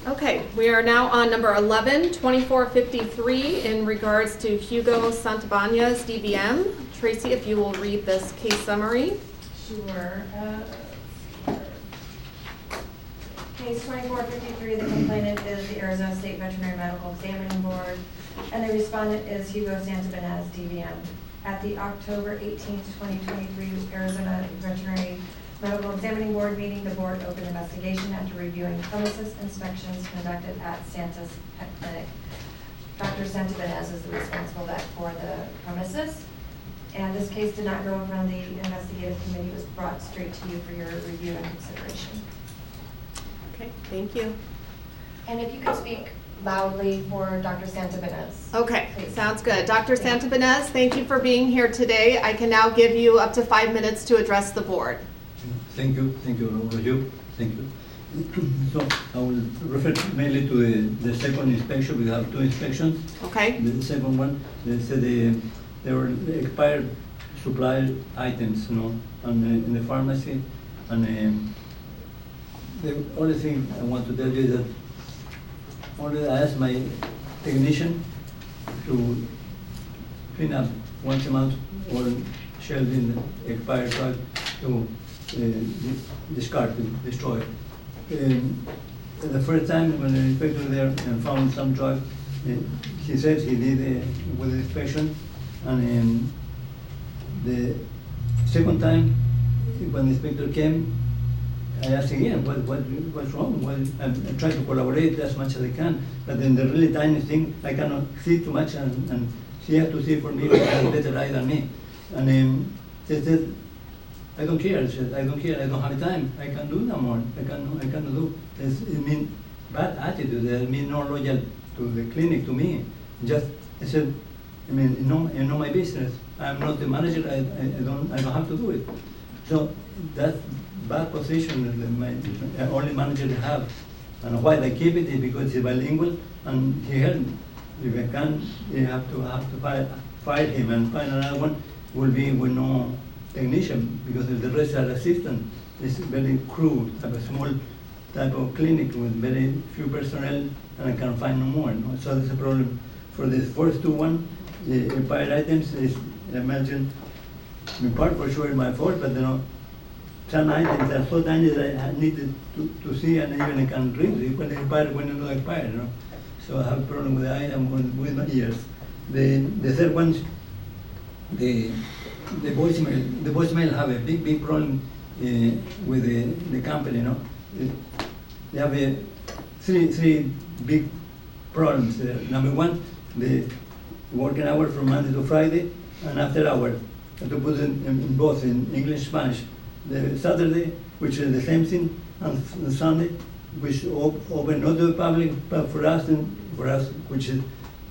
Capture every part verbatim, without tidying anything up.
Okay, we are now on number eleven, twenty-four fifty-three, in regards to Hugo Santabanez, D V M. Tracy, if you will read this case summary. Sure. Uh, Case twenty-four fifty-three, the complainant is the Arizona State Veterinary Medical Examining Board, and the respondent is Hugo Santabanez, D V M. At the October eighteenth, twenty twenty-three Arizona Veterinary Medical Examining Board meeting, the board opened investigation after reviewing premises inspections conducted at Santa's Pet Clinic. Doctor Santabanez is the responsible vet for the premises, and this case did not go in front of the investigative committee. It was brought straight to you for your review and consideration. Okay, thank you. And if you could speak loudly for Doctor Santabanez. Okay, please. Sounds good. Doctor Santabanez, thank you for being here today. I can now give you up to five minutes to address the board. Thank you, thank you, Roger. Thank you. So I will refer mainly to the, the second inspection. We have two inspections. Okay. The second one, they said they, they were expired supply items, you know, on the, in the pharmacy. And um, the only thing I want to tell you is that only I asked my technician to clean up once a month or shelving the expired product to uh, discard it, destroy it. Um, the first time when the inspector there and found some drug, uh, he said he did uh, with the inspection, and um, the second time when the inspector came, I asked again, what, what, what's wrong? Well, I'm, I'm trying to collaborate as much as I can, but in the really tiny thing, I cannot see too much, and, and she has to see for me, because has better eye than me. And um, she said, I don't care. She said, I don't care. I don't have time. I can't do no more. I can't. I cannot do. It's, it means bad attitude. It means not loyal to the clinic, to me. Just I said, I mean, you know, you know my business. I'm not the manager. I, I, I don't. I don't have to do it. So that's bad position that my uh, only manager have. And why they keep it is because he's bilingual, and he helped me. If I can, you have to have to fire, fire him and find another one. Will be with no technician, because the rest are assistant. It's very crude, have a small type of clinic with very few personnel, and I can't find no more. No? So that's a problem. For the first two one, the expired items is, I imagine, in part for sure my fault, but you know, some items are so tiny that I needed to, to see, and even I can read it when they expire, when they don't expire. You know? So I have a problem with the item with my ears. The, the third one, the the voicemail, the voicemail have a big, big problem uh, with the, the company, you know. They have a three, three big problems. Uh, number one, the working hour from Monday to Friday, and after hour, to put it in, in both in English, Spanish. The Saturday, which is the same thing, and the Sunday, which op open not to the public, but for us, and for us, which is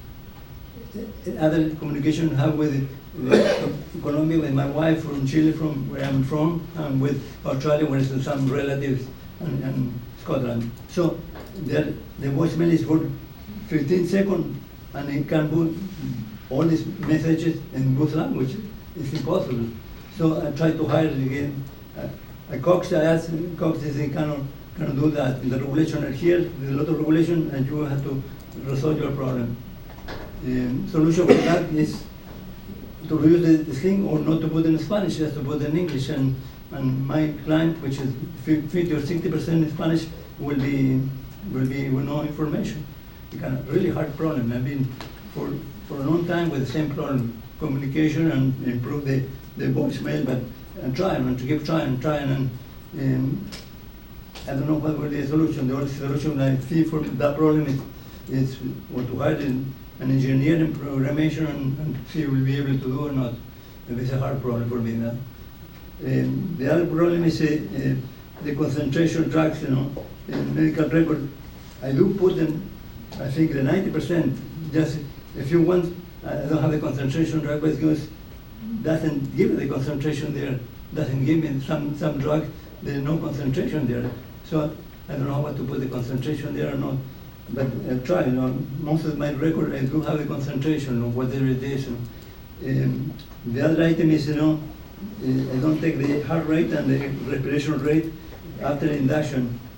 other communication have with uh, Colombia, with my wife, from Chile, from where I'm from, and with Australia, where there's some relatives, and, and Scotland. So the, the voicemail is for fifteen seconds, and it can put all these messages in both languages. It's impossible. So I try to hire again uh, a Cox. I asked Cox if they cannot, cannot do that. The regulation are here, there's a lot of regulation, and you have to resolve your problem. The solution for that is to use the, the thing, or not to put in Spanish, just to put in English. And, and my client, which is fifty or sixty percent in Spanish, will be will be with no information. It's a really hard problem. I've been for for a long time with the same problem, communication and improve the the voicemail, but and trying and to keep trying and trying and. Um, I don't know what will be the solution. The only solution I see for that problem is is what to hire in an engineer in programmation and, and see if we'll be able to do or not. It's a hard problem for me. That. Um, the other problem is uh, uh, the concentration drugs, you know, in medical record. I do put them, I think the ninety percent, just if you want, I don't have the concentration drug, but it doesn't give the concentration there, doesn't give me some, some drug, there's no concentration there. So I don't know what to put the concentration there or not. But I'll try, you know, most of my record, I do have a concentration of whatever it is. Um, the other item is, you know, uh, I don't take the heart rate and the respiration rate after induction.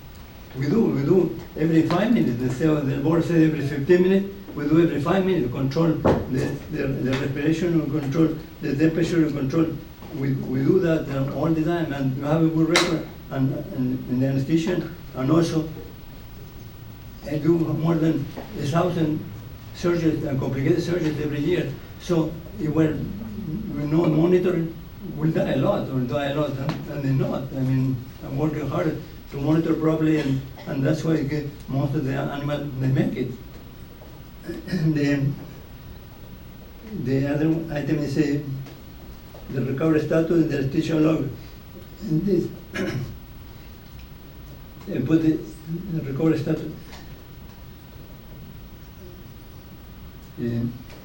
we do, we do every five minutes. The, cell- the board said every fifteen minutes. We do every five minutes. Control the, the, the respiration, we control the temperature, we control. We, we do that uh, all the time, and you have a good record and, and, and the anesthesia, and also I do more than a thousand surgeries and complicated surgeries every year. So if we're we not monitoring, we'll die a lot, or die a lot, and, and they're not. I mean, I'm working hard to monitor properly, and, and that's why I get most of the animals, they make it. the, the other item is uh, the recovery status and the anesthesia log. In this, I put the, the recovery status. Yeah.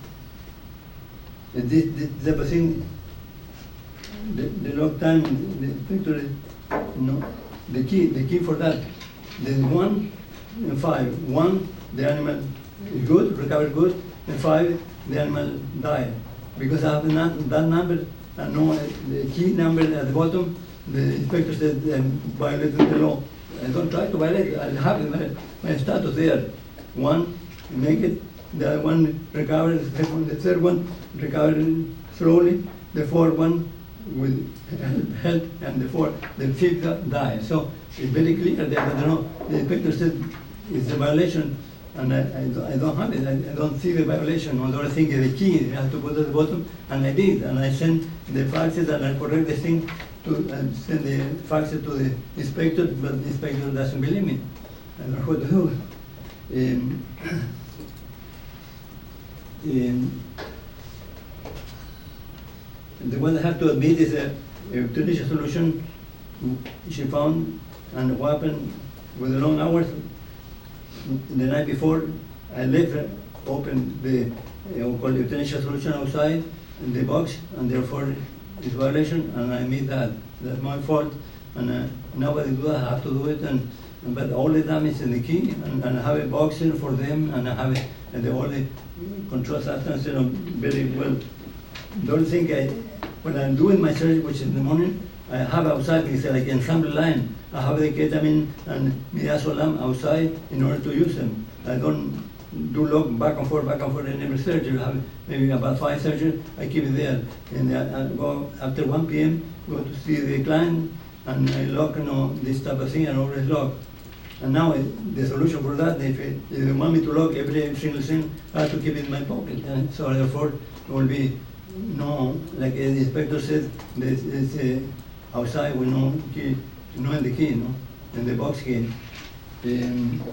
And this, this type of thing, the, the log time, the inspector, you know, the key, the key for that, there's one and five. One, the animal is good, recovered good, and five, the animal died. Because I have the, that number, I know the key number at the bottom, the inspector said I violated the law. I don't try to violate it, I have my, my status there. One, make it, the other one recovered, the second, the third one recovered slowly, the fourth one with help, and the fourth, the fifth died. So it's very clear that I don't know, the inspector said it's a violation, and I, I, don't, I don't have it. I, I don't see the violation. Although I think the key I have to put at the bottom, and I did, and I sent the faxes and I correct the thing to and send the faxes to the inspector, but the inspector doesn't believe me. I don't know what to do. Um, um, the one I have to admit is a, a euthanasia solution she found, and what happened with the long hours. The night before, I left uh, open the uh, called euthanasia solution outside in the box, and therefore it's violation, and I mean that. That's my fault, and uh, nobody do that, I have to do it, and but all the time is in the key, and, and I have a box in for them, and I have it, and the only control substance, you know, very well. Don't think I, when I'm doing my surgery, which is in the morning, I have outside, because like ensemble line, I have the ketamine and midazolam outside in order to use them. I don't do log back and forth, back and forth in every surgery. I have maybe about five surgeries, I keep it there. And I, I go after one P M, go to see the client, and I log, you know, this type of thing, and always log. And now it, the solution for that, if, it, if you want me to log every single thing, I have to keep it in my pocket. And so therefore, it will be no, like the inspector said, this is uh, outside with no key, no in the key, no, in the box key. Um,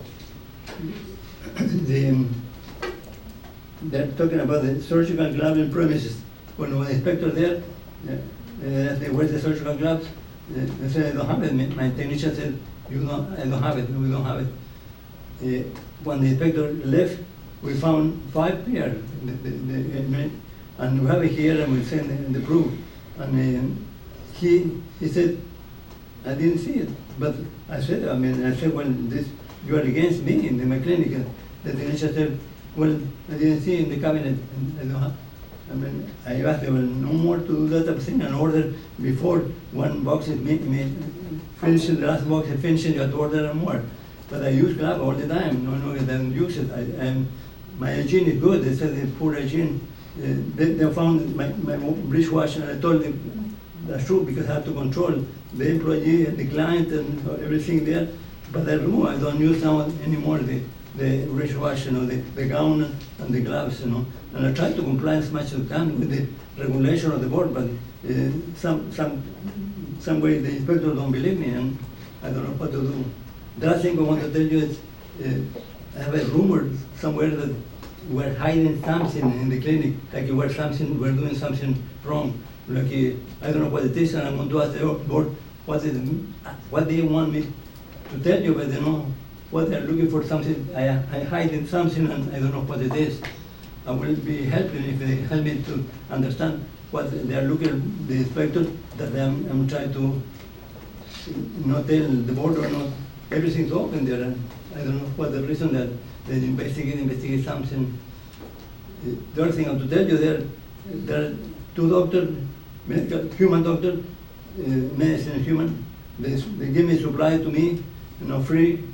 the, um, they're talking about the surgical glove in premises. When the inspector there, uh, uh, they wear the surgical gloves, uh, they said, I don't have it. My technician said, you don't, I don't have it, we don't have it. Uh, when the inspector left, we found five pairs. The, the, the, and we have it here, and we send the, the proof. And uh, he, he said, I didn't see it. But I said, I mean, I said, well, this, you are against me in the, my clinic. And the technician said, well, I didn't see it in the cabinet. And I don't have, I mean, I asked them, well, no more to do that type of thing, and order before one box is made, made, finishing the last box is finishing, you have to order more. But I use glove all the time. No, no, I don't use it. I, and my hygiene is good. They said the poor hygiene. Uh, they, they found my, my wristwatch, and I told them that's true, because I have to control the employee and the client and everything there. But I remove, I don't use now anymore the, the wristwatch, you know, the, the gown and the gloves, you know. And I try to comply as much as I can with the regulation of the board, but uh, some, some, some way the inspector don't believe me, and I don't know what to do. The last thing I want to tell you is, uh, I have a rumor somewhere that we're hiding something in the clinic, like we're something, we're doing something wrong. Like uh, I don't know what it is, and I'm going to ask the board what is, what they want me to tell you, but they know what they're looking for. Something I, I hide in something, and I don't know what it is. I will be helping if they help me to understand what they are looking. The inspector that I'm, I'm trying to not tell the board or not. Everything's open there, and I don't know what the reason that they investigate, investigate something. The other thing I have to tell you, there, there are two doctors, medical, human doctor, uh, medicine and human. They, they give me supply to me, you know, free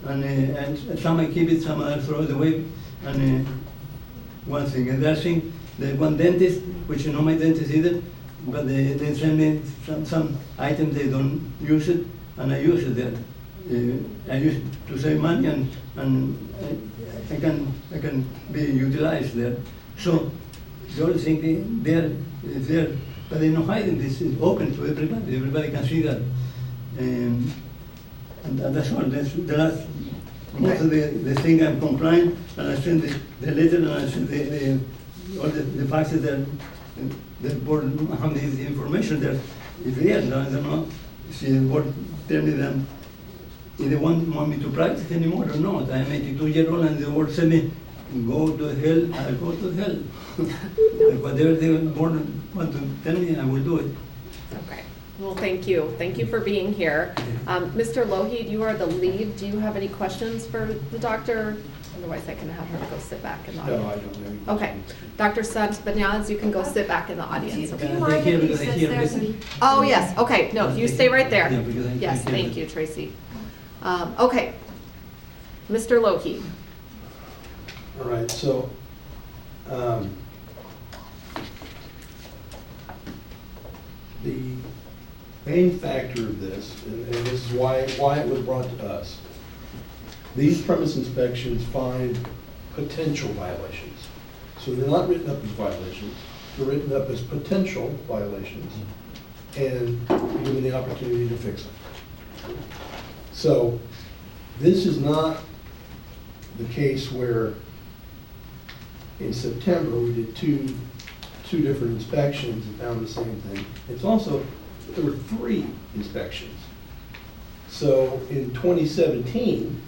and, uh, and some I keep it, some I throw it away, and uh, one thing. And the other thing, the one dentist, which is not my dentist either, but they, they send me some, some items they don't use it, and I use it there. Uh, I use it to save money, and, and I, I can I can be utilized there. So the only thing there is there, but they're not hiding. This is open to everybody. Everybody can see that. Um, and, and that's all. That's the last. Most of the, the thing I'm complying, and I send the, the letter, and I send the, the all the, the faxes that the board have the information that is there. No, I don't know. See, the board tell me that if they want, want me to practice anymore or not. I'm eighty-two years old, and the board said me, go to hell, I'll go to hell. Whatever the board want to tell me, I will do it. Okay. Well, thank you. Thank you for being here. Um, Mister Lougheed, you are the lead. Do you have any questions for the doctor? Otherwise, I can have her go sit back in the audience. No, I don't have any Okay. questions. Doctor Santibanez, you can go sit back in the Do audience. you, do okay? you Can I mind hear if he because I sits hear there so everything? he? Oh, yes. Okay. No, you stay right there. Yeah, because I- Yes, I hear thank it. you, Tracy. Um, okay. Mister Lougheed. All right, so, um, the main factor of this, and, and this is why, why it was brought to us, these premise inspections find potential violations. So they're not written up as violations, they're written up as potential violations, and given the opportunity to fix them. So, this is not the case where in September we did two, two different inspections and found the same thing. It's also, there were three inspections. So in twenty seventeen,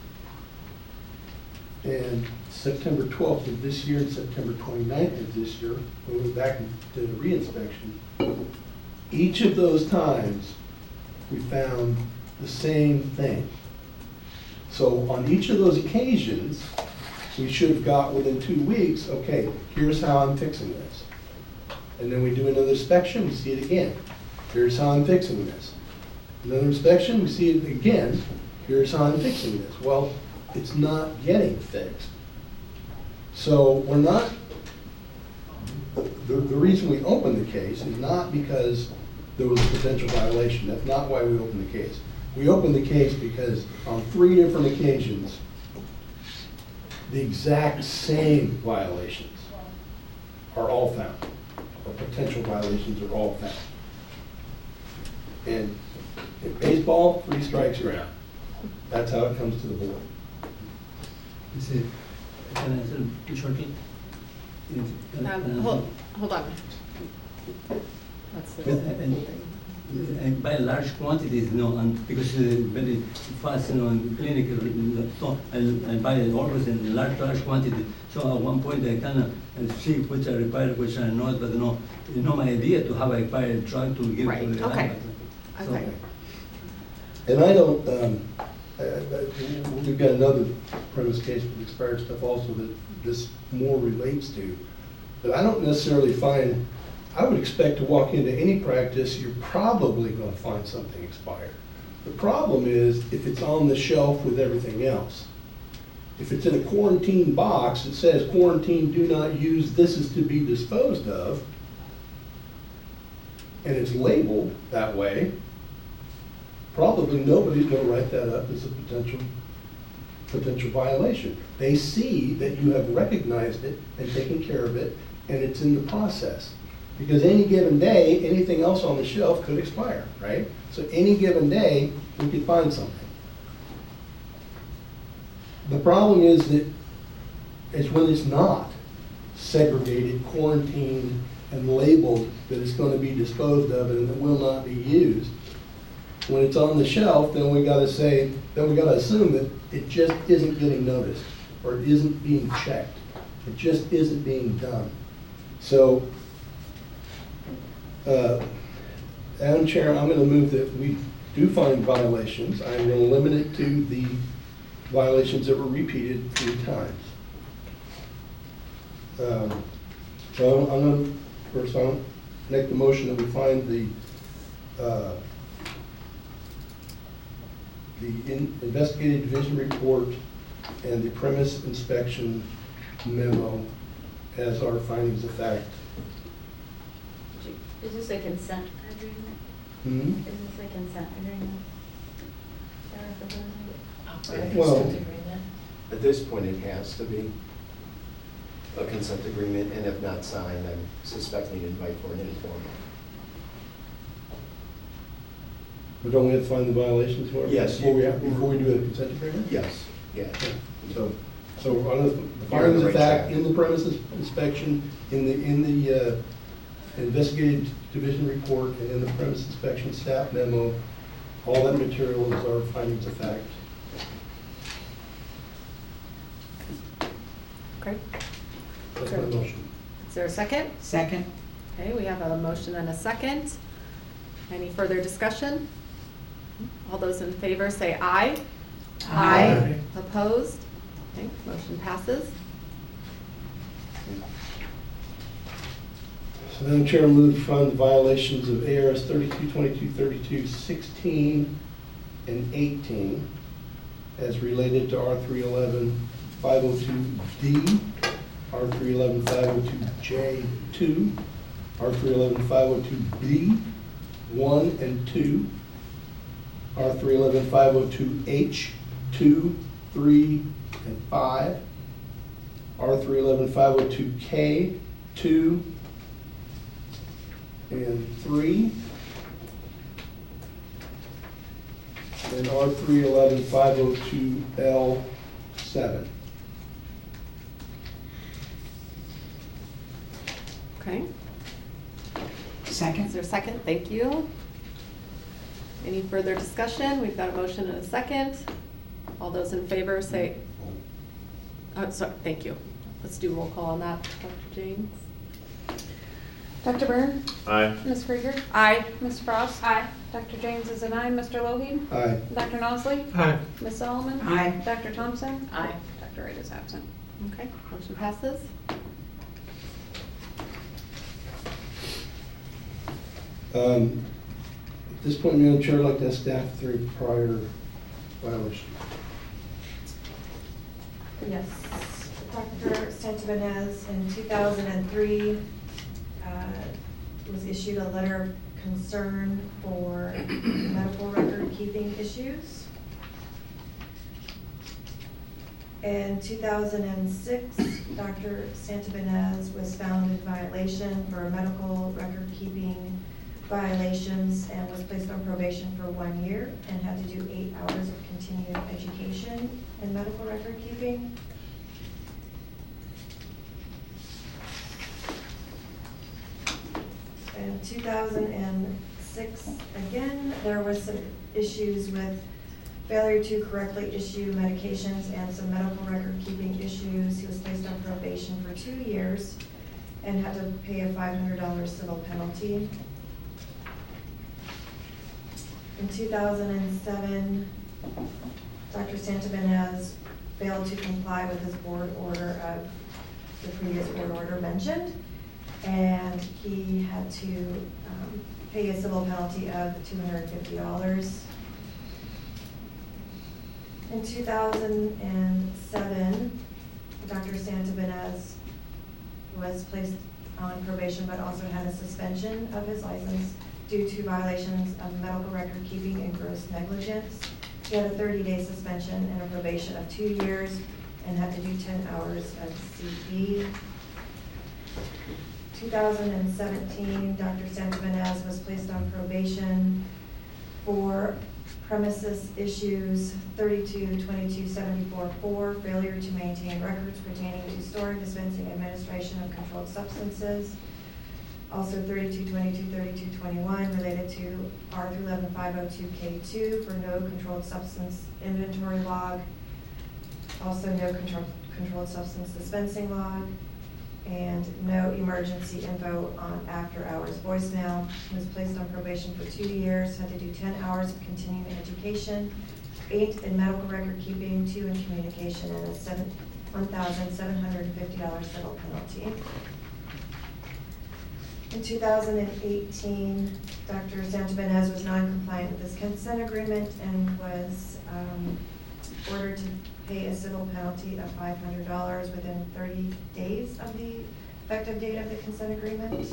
and September twelfth of this year and September twenty-ninth of this year, we went back and did a re-inspection. Each of those times, we found the same thing. So on each of those occasions, we should have got within two weeks, okay, here's how I'm fixing this. And then we do another inspection, we see it again. Here's how I'm fixing this. Another inspection, we see it again. Here's how I'm fixing this. Well, it's not getting fixed. So we're not, the, the reason we opened the case is not because there was a potential violation. That's not why we opened the case. We opened the case because on three different occasions, the exact same violations are all found, or potential violations are all found. And in baseball, three strikes are out. That's how it comes to the board. You see, can I answer shortly? Yes, can I- can I Um, answer? hold, hold on. That's the Yes, and- thing. And by large quantities, you know, and because uh, very fast, you know, in clinic, uh, so I, I buy always in large, large quantity. So at one point I kind of see which are required, which are not, but you know, you know, my idea to have a required drug to give Right, to the okay. animals. So- Okay. And I don't, um, I- I- we've got another premise case with expired stuff also that this more relates to, but I don't necessarily find, I would expect to walk into any practice, you're probably gonna find something expired. The problem is if it's on the shelf with everything else. If it's in a quarantine box, it says quarantine, do not use, this is to be disposed of, and it's labeled that way, probably nobody's gonna write that up as a potential, potential violation. They see that you have recognized it and taken care of it, and it's in the process. Because any given day, anything else on the shelf could expire, right? So any given day, we could find something. The problem is that it's when it's not segregated, quarantined, and labeled that it's going to be disposed of and it will not be used. When it's on the shelf, then we got to say, then we got to assume that it just isn't getting noticed or it isn't being checked. It just isn't being done. So, uh, Madam Chair, I'm going to move that we do find violations. I'm going to limit it to the violations that were repeated three times. Um, So I'm going to, first I'll make the motion that we find the uh, the in- investigative division report and the premise inspection memo as our findings of fact. Is this a consent agreement? Hmm? Is this a consent agreement? Sarah, Well, At this point, it has to be a consent agreement, and if not signed, I'm suspecting an invite for an informal. but don't we have to find the violations for it? Yes. Before we, have- before we do a consent agreement? Yes, yeah. So, so on the You're on findings the of right fact, track. in the premises inspection, in the, in the uh, investigative division report, and in the premise inspection staff memo, all that material is our findings of fact. Okay. That's my motion. Is there a second? Second. Okay, we have a motion and a second. Any further discussion? All those in favor say aye. Aye. Opposed? Okay, motion passes. So then, Chair, move to find the violations of A R S thirty-two twenty-two, thirty-two sixteen, and eighteen as related to R three eleven five oh two D, R three eleven five oh two J two, R three eleven five oh two B, one and two, R three eleven five oh two H, two, three, and five, R three eleven five oh two K, two, and three, and R three eleven five oh two L seven. Okay, is Second. there a second? Thank you. Any further discussion? We've got a motion and a second. All those in favor say, oh, sorry, thank you. Let's do roll call on that, Doctor James. Doctor Byrne? Aye. Miz Krieger? Aye. Miz Frost? Aye. Doctor James is an aye. Mister Lohe? Aye. Doctor Nosley? Aye. Miz Solomon? Aye. Doctor Thompson? Aye. Doctor Wright is absent. Okay, motion passes. Um, At this point, Madam Chair, I'd like to ask staff if there are any prior violations. Yes. Doctor Santibanez in two thousand three uh, was issued a letter of concern for medical record keeping issues. In two thousand six, Doctor Santibanez was found in violation for medical record keeping violations and was placed on probation for one year and had to do eight hours of continuing education in medical record keeping. In two thousand six, again, there was some issues with failure to correctly issue medications and some medical record keeping issues. He was placed on probation for two years and had to pay a five hundred dollar civil penalty. In two thousand seven, Doctor Santibanez failed to comply with his board order of the previous board order mentioned, and he had to um, pay a civil penalty of two hundred fifty dollars. In two thousand seven, Doctor Santibanez was placed on probation but also had a suspension of his license due to violations of medical record keeping and gross negligence. He had a thirty day suspension and a probation of two years and had to do ten hours of C B. two thousand seventeen, Doctor Santibanez was placed on probation for premises issues thirty-two twenty-two seventy-four four, failure to maintain records pertaining to storing, dispensing, administration of controlled substances. Also thirty-two twenty-two thirty-two twenty-one related to R three eleven five oh two K two for no controlled substance inventory log. Also no control, controlled substance dispensing log. And no emergency info on after hours voicemail. He was placed on probation for two years, had to do ten hours of continuing education, eight in medical record keeping, two in communication, and a seven, one thousand seven hundred fifty dollar civil penalty. In two thousand eighteen, Doctor Santabanez was non-compliant with this consent agreement and was um, ordered to pay a civil penalty of five hundred dollars within thirty days of the effective date of the consent agreement.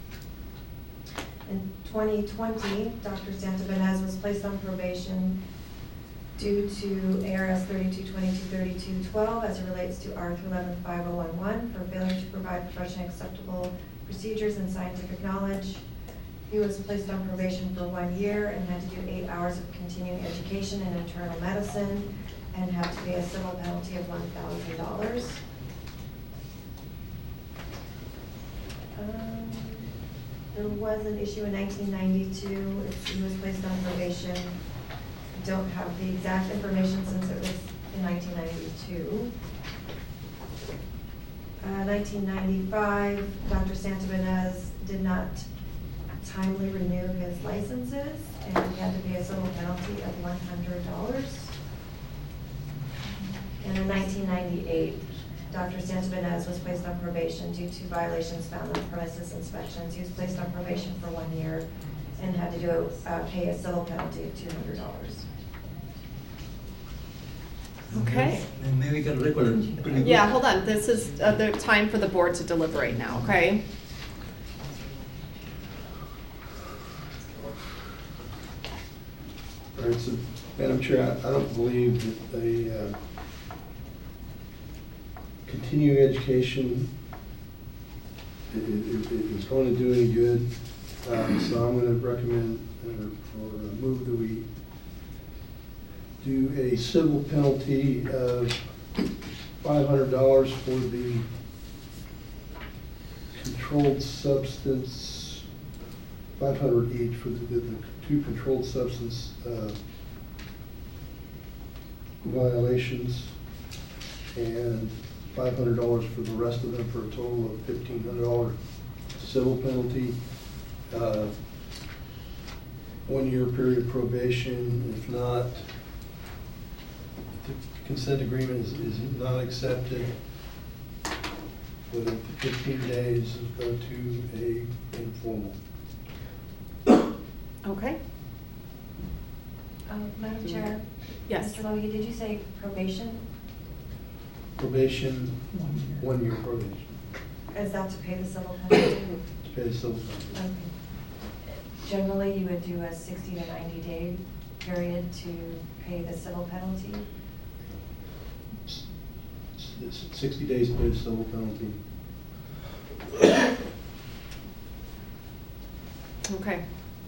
In twenty twenty, Doctor Santabanez was placed on probation due to A R S thirty-two twenty-two thirty-two twelve as it relates to R three eleven five oh one one for failure to provide professionally acceptable procedures and scientific knowledge. He was placed on probation for one year and had to do eight hours of continuing education in internal medicine and had to pay a civil penalty of one thousand dollars. Um, There was an issue in nineteen ninety-two, he was placed on probation. I don't have the exact information since it was in nineteen ninety-two. Uh, nineteen ninety-five, Doctor Santabanez did not timely renew his licenses and he had to pay a civil penalty of one hundred dollars. And in nineteen ninety-eight, Doctor Santabanez was placed on probation due to violations found on premises inspections. He was placed on probation for one year and had to do, uh, pay a civil penalty of two hundred dollars. Okay. The medical record is pretty good. Yeah, hold on, this is uh, the time for the board to deliberate now, okay? All right, so, Madam Chair, I I don't believe that the uh, continuing education i- i- i- is going to do any good. Um, So I'm going to recommend, uh, or uh, move that we do a civil penalty of five hundred dollars for the controlled substance, five hundred each for the, the the two controlled substance uh, violations, and five hundred dollars for the rest of them, for a total of fifteen hundred dollars civil penalty. Uh, One-year period probation. If not, the consent agreement is, is not accepted, within fifteen days, go to a informal. Okay, Um, Madam Chair? yes. Mister Logie, did you say probation? Probation, one-year probation, Is that to pay the civil penalty? to pay the civil penalty. Okay. Generally, you would do a sixty to ninety day period to pay the civil penalty. S- s- Sixty days to pay the civil penalty. Okay.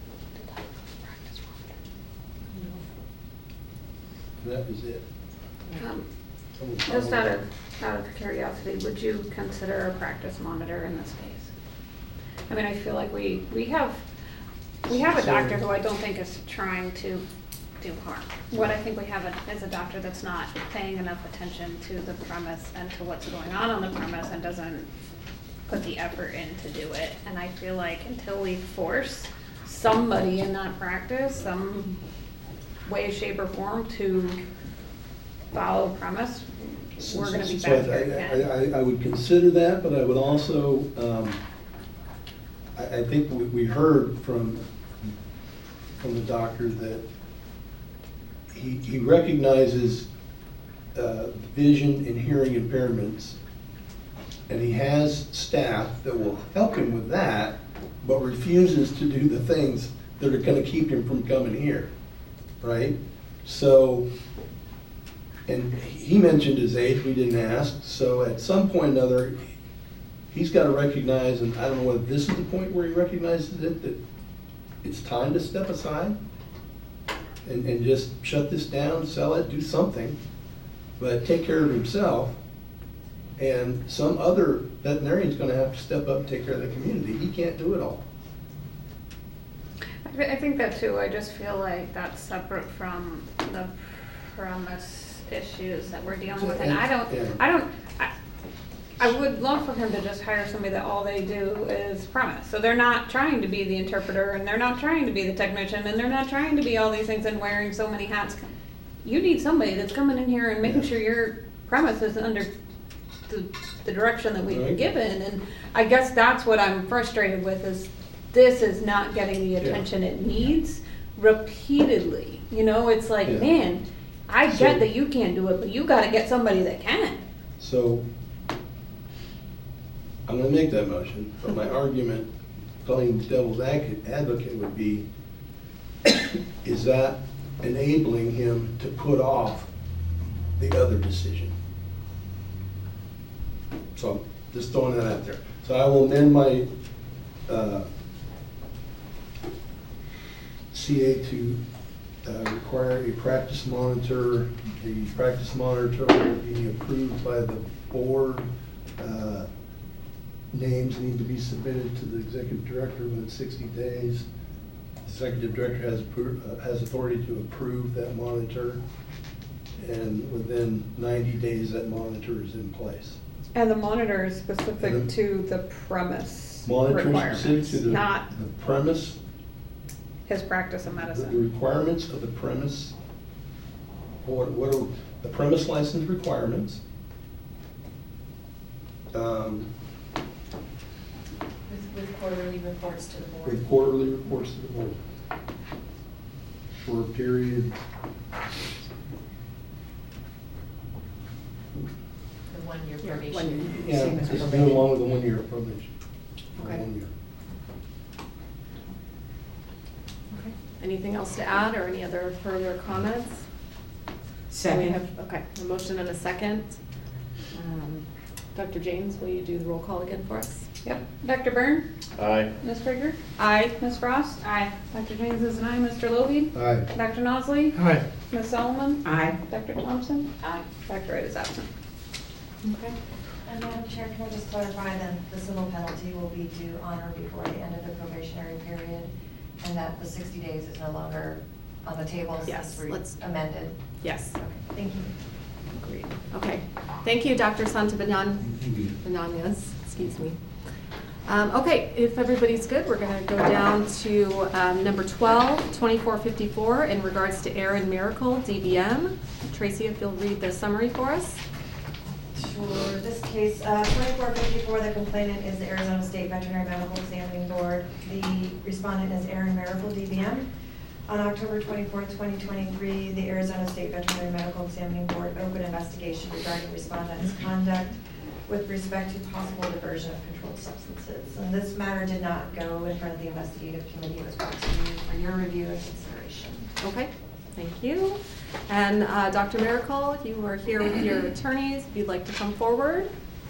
That is it. Um, Someone- Just out of, out of curiosity, would you consider a practice monitor in this case? I mean, I feel like we, we have, we have a doctor who I don't think is trying to do harm. What I think we have a- is a doctor that's not paying enough attention to the premise and to what's going on on the premise and doesn't put the effort in to do it. And I feel like until we force somebody in that practice, some way, shape, or form to follow premise, we're gonna be So back I- here again. I, I, I would consider that, but I would also, um, I, I think we, we heard from, from the doctor that he, he recognizes, uh, vision and hearing impairments, and he has staff that will help him with that, but refuses to do the things that are gonna keep him from coming here, right? So, and he mentioned his age, we didn't ask, so at some point or another, he's gotta recognize, and I don't know whether this is the point where he recognizes it, that it's time to step aside and, and just shut this down, sell it, do something, but take care of himself. And some other veterinarian's gonna have to step up and take care of the community. He can't do it all. I thi- I think that too, I just feel like that's separate from the premise issues that we're dealing with, and I don't, Yeah. I don't, I, I would love for him to just hire somebody that all they do is premise. So they're not trying to be the interpreter, and they're not trying to be the technician, and they're not trying to be all these things and wearing so many hats. You need somebody that's coming in here and making Yeah. sure your premise is under the, the direction that we've been Right. given. And I guess that's what I'm frustrated with, is this is not getting the attention it needs repeatedly. You know, it's like, Yeah. man, I So- get that you can't do it, but you gotta get somebody that can. So, I'm gonna make that motion, but my argument, playing devil's advocate advocate would be, is that enabling him to put off the other decision? So, I'm just throwing that out there. So I will amend my, uh, C A to uh, require a practice monitor. The practice monitor will be approved by the board. Uh, Names need to be submitted to the executive director within sixty days. The executive director has, appro- uh, has authority to approve that monitor. And within ninety days, that monitor is in place. And the monitor is specific And the- to the premise Monitor specific requirements, to the, not the premise, his practice of the the medicine. requirements of the premise. What, what are the premise license requirements? Um, With, with quarterly reports to the board. With quarterly reports to the board. For a period, The one-year Yeah, probation. one- yeah, Same as it's probation. been along with the one-year probation. For Okay. one year. Okay. Anything else to add or any other further comments? We Second. have, okay, a motion and a second. Um, Doctor James, will you do the roll call again for us? Yep. Doctor Byrne? Aye. Miz Krieger? Aye. Miz Frost? Aye. Doctor James is an aye. Mister Loby? Aye. Doctor Nosley? Aye. Miz Solomon? Aye. Doctor Thompson? Aye. Doctor Wright is absent. Okay. And Madam Chair, can I just clarify that the civil penalty will be due on or before the end of the probationary period, and that the sixty days is no longer on the table Yes, since we let's- amended? Yes, Okay, thank you. agreed. Okay, thank you, Doctor Santabanyan, Thank you. Bananas, excuse me. Um, okay, if everybody's good, we're gonna go down to, um, number twelve, twenty-four fifty-four, in regards to Aaron Miracle, D B M. Tracy, if you'll read the summary for us. Sure, this case, uh, twenty-four fifty-four, the complainant is the Arizona State Veterinary Medical Examining Board. The respondent is Aaron Miracle, D B M. On October twenty-fourth, twenty twenty-three, the Arizona State Veterinary Medical Examining Board opened investigation regarding respondent's conduct with respect to possible diversion of controlled substances. And this matter did not go in front of the investigative committee. It was brought to you for your review and consideration. Okay, thank you. And uh, Doctor Miracle, you are here with your attorneys, if you'd like to come forward.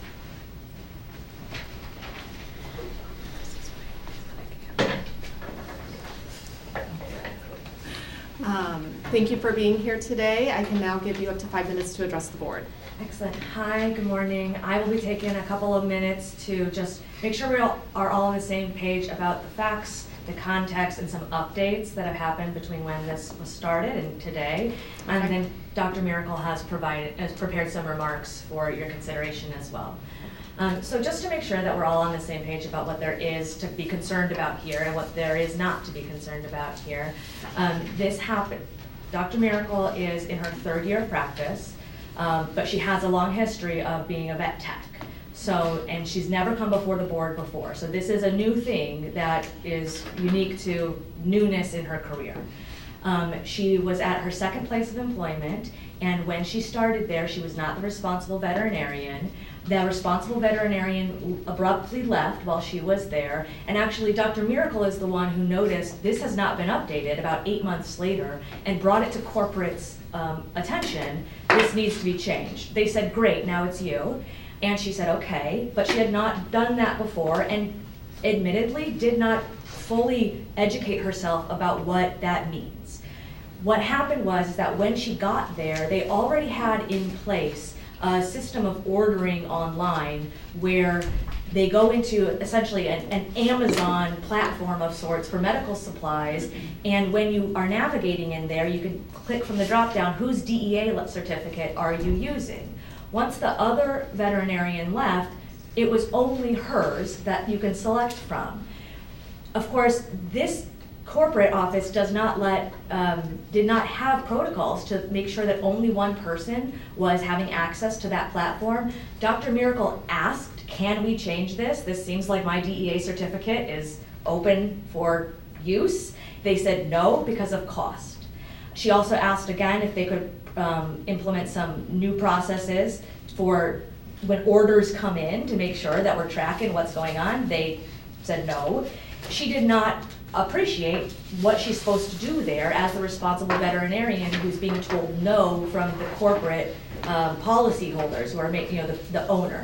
Um, Thank you for being here today. I can now give you up to five minutes to address the board. Excellent. Hi, good morning. I will be taking a couple of minutes to just make sure we all are all on the same page about the facts, the context, and some updates that have happened between when this was started and today. And Okay. then Doctor Miracle has provided, has prepared some remarks for your consideration as well. Um, so just to make sure that we're all on the same page about what there is to be concerned about here and what there is not to be concerned about here, um, this happened. Doctor Miracle is in her third year of practice, um, but she has a long history of being a vet tech. So, and she's never come before the board before. So this is a new thing that is unique to newness in her career. Um, she was at her second place of employment, and when she started there, she was not the responsible veterinarian. The responsible veterinarian abruptly left while she was there, and actually Doctor Miracle is the one who noticed this has not been updated about eight months later and brought it to corporate's um, attention. This needs to be changed. They said, great, now it's you. And she said, okay, but she had not done that before and admittedly did not fully educate herself about what that means. What happened was is that when she got there, they already had in place a system of ordering online where they go into essentially an, an Amazon platform of sorts for medical supplies, and when you are navigating in there, you can click from the drop down, whose D E A certificate are you using? Once the other veterinarian left, it was only hers that you can select from. Of course, this corporate office does not let, um, did not have protocols to make sure that only one person was having access to that platform. Doctor Miracle asked, can we change this? This seems like my D E A certificate is open for use. They said no because of cost. She also asked again if they could um, implement some new processes for when orders come in to make sure that we're tracking what's going on. They said no. She did not appreciate what she's supposed to do there as the responsible veterinarian who's being told no from the corporate um, policy holders who are making, you know, the, the owner.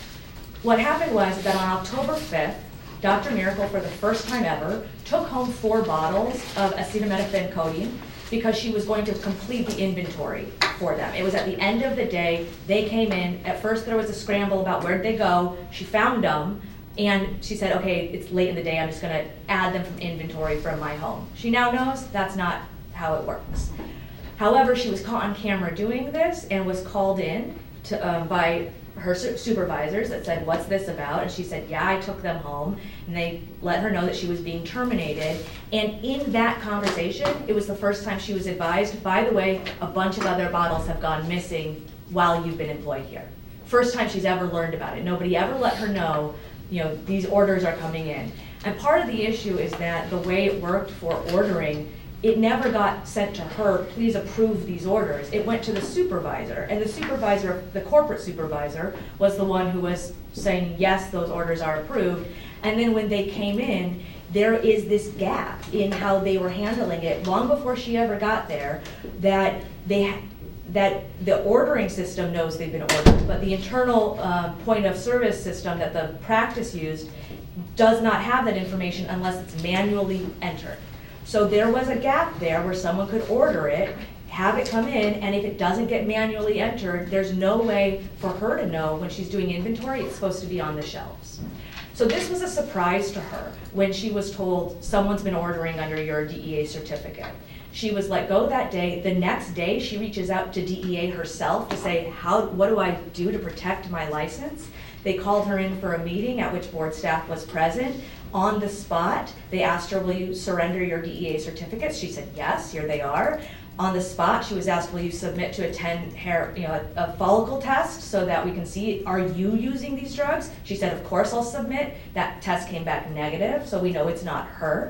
What happened was that on October fifth, Doctor Miracle, for the first time ever, took home four bottles of acetaminophen codeine because she was going to complete the inventory for them. It was at the end of the day. They came in. At first there was a scramble about where'd they go. She found them, and she said, okay, it's late in the day. I'm just gonna add them from inventory from my home. She now knows that's not how it works. However, she was caught on camera doing this and was called in to, um, by her supervisors that said, what's this about? And she said, yeah, I took them home. And they let her know that she was being terminated. And in that conversation, it was the first time she was advised, by the way, a bunch of other bottles have gone missing while you've been employed here. First time she's ever learned about it. Nobody ever let her know, you know, these orders are coming in. And part of the issue is that the way it worked for ordering, it never got sent to her, please approve these orders. It went to the supervisor, and the supervisor, the corporate supervisor, was the one who was saying, yes, those orders are approved. And then when they came in, there is this gap in how they were handling it long before she ever got there, that they that the ordering system knows they've been ordered, but the internal uh, point of service system that the practice used does not have that information unless it's manually entered. So there was a gap there where someone could order it, have it come in, and if it doesn't get manually entered, there's no way for her to know when she's doing inventory it's supposed to be on the shelves. So this was a surprise to her when she was told someone's been ordering under your D E A certificate. She was let go that day. The next day, she reaches out to D E A herself to say, how, what do I do to protect my license? They called her in for a meeting at which board staff was present. On the spot, they asked her, will you surrender your D E A certificates? She said, yes, here they are. On the spot, she was asked, will you submit to a ten hair, you know, a, a follicle test so that we can see, are you using these drugs? She said, of course I'll submit. That test came back negative, so we know it's not her.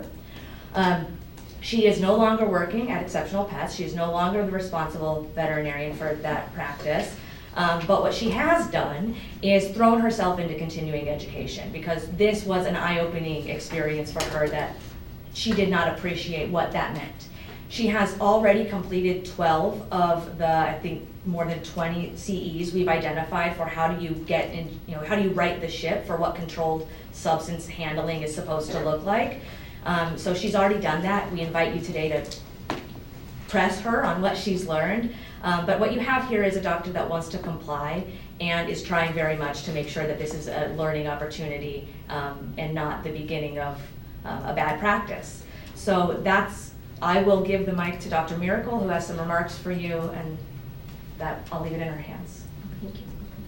Um, she is no longer working at Exceptional Pets. She is no longer the responsible veterinarian for that practice. Um, but what she has done is thrown herself into continuing education, because this was an eye-opening experience for her that she did not appreciate what that meant. She has already completed twelve of the, I think, more than twenty C Es we've identified for how do you get in, you know, how do you right the ship for what controlled substance handling is supposed to look like. Um, so she's already done that. We invite you today to press her on what she's learned. Um, but what you have here is a doctor that wants to comply and is trying very much to make sure that this is a learning opportunity um, and not the beginning of uh, a bad practice. So that's, I will give the mic to Doctor Miracle, who has some remarks for you, and that I'll leave it in her hands. Thank you.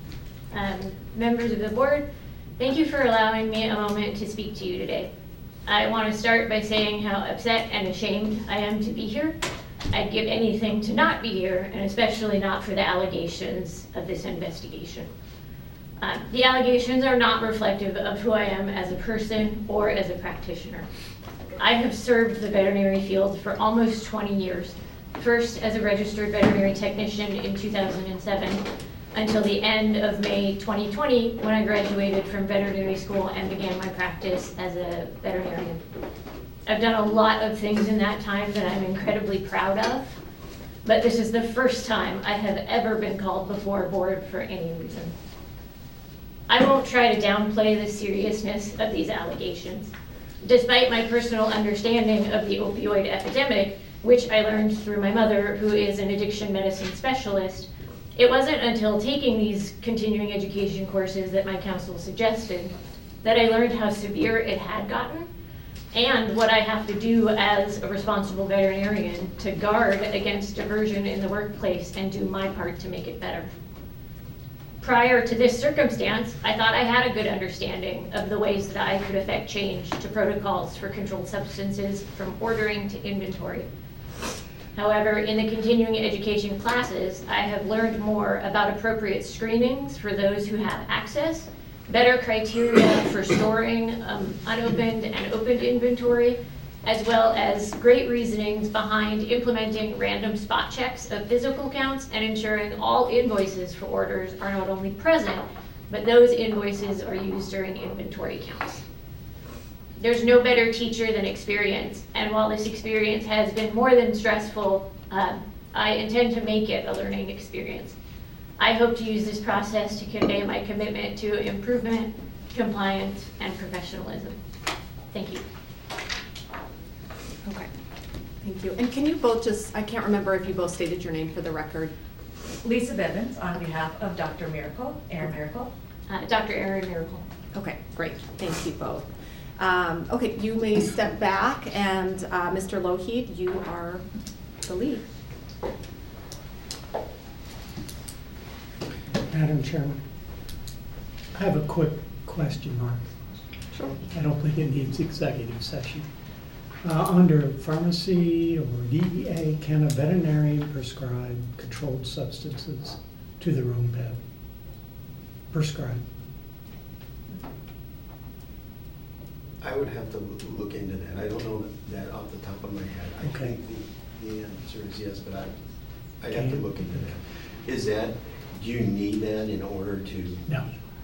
Um, members of the board, thank you for allowing me a moment to speak to you today. I want to start by saying how upset and ashamed I am to be here. I'd give anything to not be here, and especially not for the allegations of this investigation. Um, the allegations are not reflective of who I am as a person or as a practitioner. I have served the veterinary field for almost twenty years, first as a registered veterinary technician in two thousand seven until the end of May twenty twenty, when I graduated from veterinary school and began my practice as a veterinarian. I've done a lot of things in that time that I'm incredibly proud of, but this is the first time I have ever been called before a board for any reason. I won't try to downplay the seriousness of these allegations. Despite my personal understanding of the opioid epidemic, which I learned through my mother, who is an addiction medicine specialist, it wasn't until taking these continuing education courses that my counsel suggested that I learned how severe it had gotten and what I have to do as a responsible veterinarian to guard against diversion in the workplace and do my part to make it better. prior to this circumstance, I thought I had a good understanding of the ways that I could affect change to protocols for controlled substances from ordering to inventory. However, in the continuing education classes, I have learned more about appropriate screenings for those who have access, better criteria for storing um, unopened and opened inventory, as well as great reasonings behind implementing random spot checks of physical counts and ensuring all invoices for orders are not only present, but those invoices are used during inventory counts. There's no better teacher than experience, and while this experience has been more than stressful, uh, I intend to make it a learning experience. I hope to use this process to convey my commitment to improvement, compliance, and professionalism. Thank you. Okay, thank you. And can you both just, I can't remember if you both stated your name for the record. Lisa Bivens on behalf of Doctor Miracle, Aaron Miracle. Uh, Doctor Aaron Miracle. Okay, great. Thank you both. Um, okay, you may step back, and uh, Mister Lougheed, you are the lead. Madam Chairman, I have a quick question, Mark. Sure. I don't think it needs executive session. Uh, under pharmacy or D E A, can a veterinarian prescribe controlled substances to their own pet? Prescribe. I would have to loo- look into that. I don't know that off the top of my head. I Okay. think the, the answer is yes, but I, I'd have to Okay. look into that. Is that, do you need that in order to? No.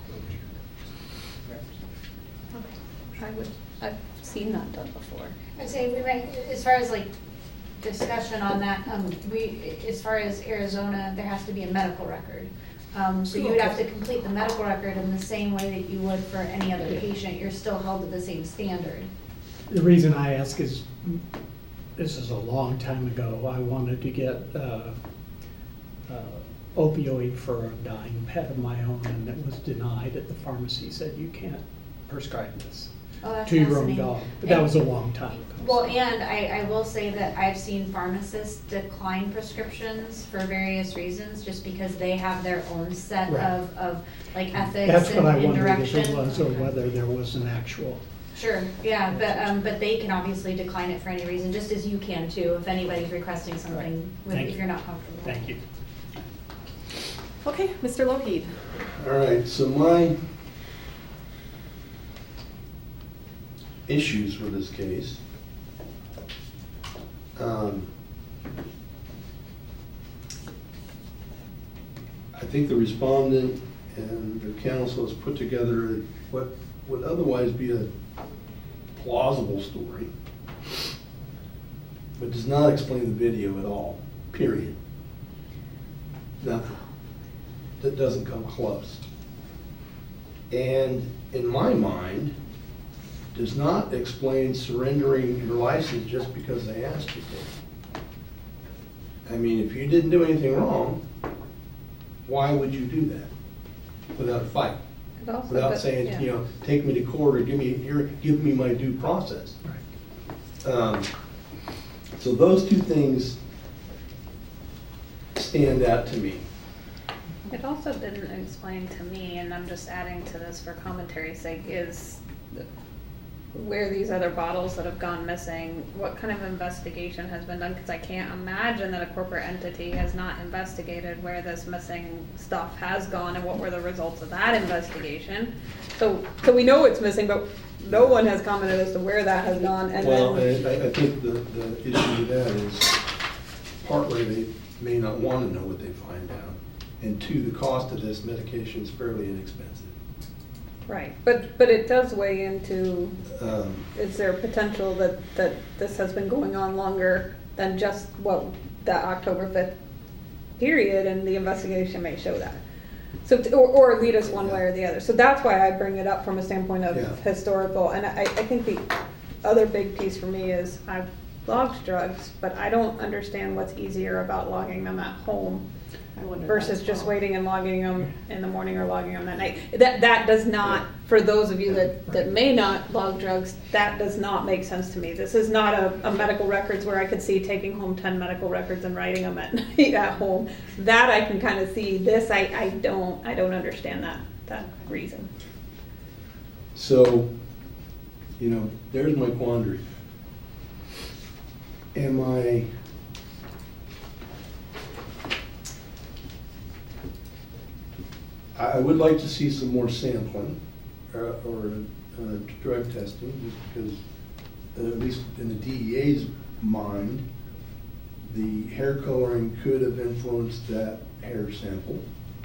I would, I've seen that done before. I'd say we might, as far as like discussion on that, um, we, as far as Arizona, there has to be a medical record. Um, so you would have to complete the medical record in the same way that you would for any other patient. You're still held to the same standard. The reason I ask is, this is a long time ago, I wanted to get uh, uh, opioid for a dying pet of my own, and it was denied at the pharmacy, said you can't prescribe this Oh, that's to your own fascinating. dog. But that was a long time ago. Well, and I, I will say that I've seen pharmacists decline prescriptions for various reasons, just because they have their own set Right. of, of like ethics That's and, what I and wondered if direction. it was, or whether there was an actual. Sure, yeah, but, um, but they can obviously decline it for any reason, just as you can too, if anybody's requesting something, with- Thank if you. you're not comfortable. Thank you. Okay, Mister Lougheed. All right, so my issues with this case. Um, I think the respondent and their counsel has put together what would otherwise be a plausible story, but does not explain the video at all, period. Nothing. That doesn't come close. And in my mind, does not explain surrendering your license just because they asked you to. I mean, if you didn't do anything wrong, why would you do that without a fight? It also Without does- saying, yeah. you know, take me to court or give me, your, give me my due process. Right. Um, So those two things stand out to me. It also didn't explain to me, and I'm just adding to this for commentary's sake, is where these other bottles that have gone missing, what kind of investigation has been done? Because I can't imagine that a corporate entity has not investigated where this missing stuff has gone and what were the results of that investigation. So, so we know it's missing, but no one has commented as to where that has gone. And Well, then, I, I think the, the issue with that is partly they may not want to know what they find out. And two, the cost of this medication is fairly inexpensive. right, but but it does weigh into. Um, Is there potential that, that this has been going on longer than just what, that October fifth period, and the investigation may show that? So, t- or, or lead us one way or the other. So that's why I bring it up from a standpoint of Yeah. historical. And I, I think the other big piece for me is I've logged drugs, but I don't understand what's easier about logging them at home I wondered that versus as just well. waiting and logging them in the morning or logging them at night. That, that does not, for those of you that, that may not log drugs, that does not make sense to me. This is not a, a medical records where I could see taking home ten medical records and writing them at night at home. That I can kind of see. This, I, I don't, I don't understand that, that reason. So, you know, there's my quandary. Am I, I would like to see some more sampling or, or uh, drug testing, just because, uh, at least in the D E A's mind, the hair coloring could have influenced that hair sample.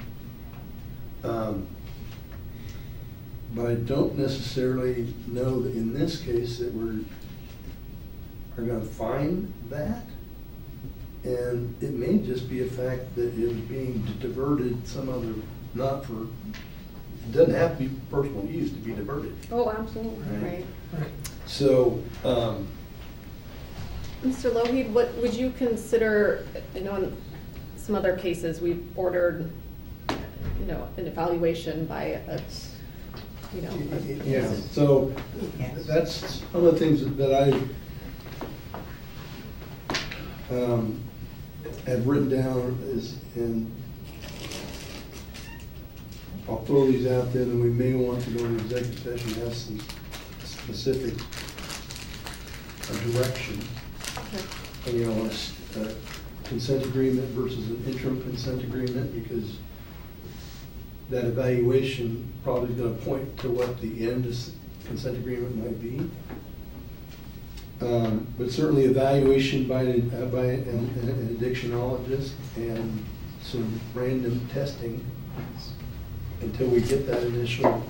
Um, But I don't necessarily know that in this case that we're, are gonna find that. And it may just be a fact that it was being diverted some other, not for, it doesn't have to be personal use to be diverted. Oh, absolutely. Right. So, um, Mister Lougheed, what would you consider, I know in some other cases, we've ordered, you know, an evaluation by a, you know. a- yeah, so that's one of the things that I um, have written down is, and I'll throw these out there, and we may want to go into executive session, have some specific uh, direction. Okay. And, you know, a s- a consent agreement versus an interim consent agreement, because that evaluation probably is gonna point to what the end of s- consent agreement might be. Um, but certainly evaluation by, an- uh, by an, an addictionologist and some random testing until we get that initial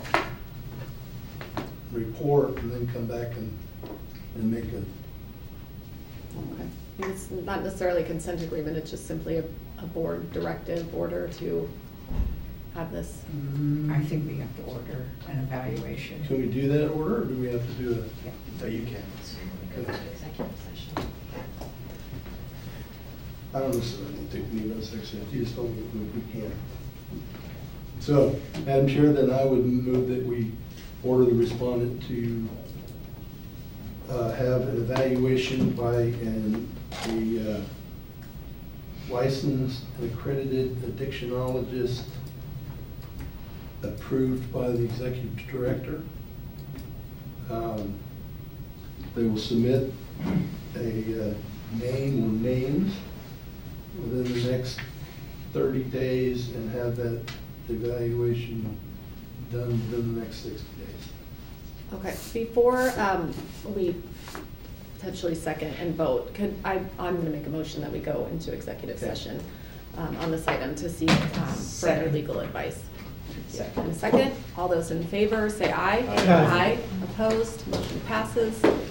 report, and then come back and, and make a, Okay. I mean, it's not necessarily a consent agreement, it's just simply a, a board directive order to have this. I think we have to order an evaluation. can we do that order, or do we have to do a? No, you can. Executive session. I don't necessarily think we need those sections, you just told me we can. So, Madam Chair, then I would move that we order the respondent to uh, have an evaluation by an, a uh, licensed and accredited addictionologist approved by the executive director. Um, They will submit a uh, name or names within the next thirty days and have that evaluation done within the next sixty days. Okay, before um, we potentially second and vote, could I, I'm gonna make a motion that we go into executive Okay. session um, on this item to seek um, further Second. legal advice. Second. And a second, all those in favor, say aye. Aye. Aye, opposed, motion passes. Do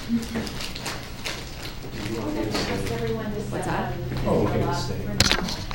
you want me to Ask say? everyone to What's step that? out and Oh, okay, allow stay. for now.